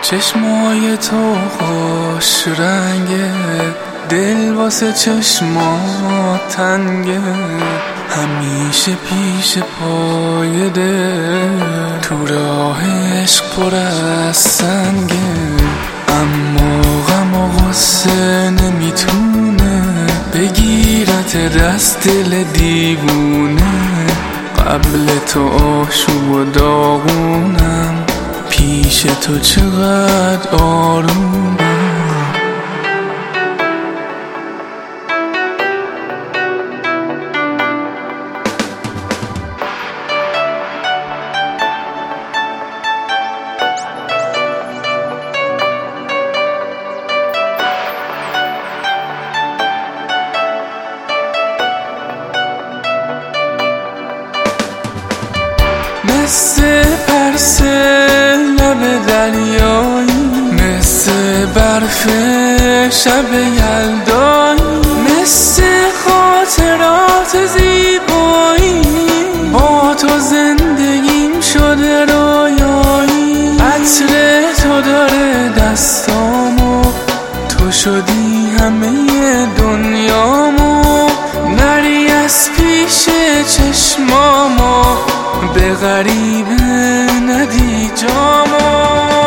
چشمای تو خوش رنگه، دل واسه چشمات تنگه، همیشه پیش پای دل تو راه عشق پر از سنگه. اما غم و غصه نمیتونه بگیرت دست دل دیوونه. قبل تو آشوب و داغونم، پیش تو چقدر آرومم. مثل پرس لب دریایی، مثل برف شب یلدایی، مثل خاطرات زیبایی، با تو زندگیم شده رویایی. عطر تو داره دستامو، تو شدی همه دنیامو. نری از پیش چشمامو، به غریبه ندی جامو.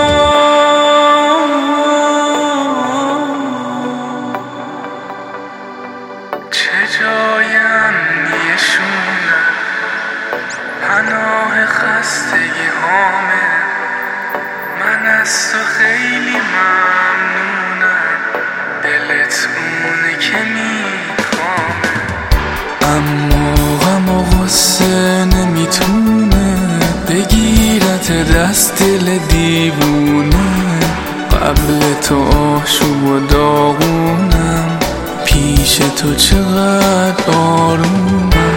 چه جای امنیشونه، پناه خستگی هامه. من از تو خیلی ممنونم، دلت اونه که میخوامه. اما غم و غصه نمیتونه بگیرت دست دل دیوونه. قبل تو آشوب و داغونم، پیش تو چقدر آرومم.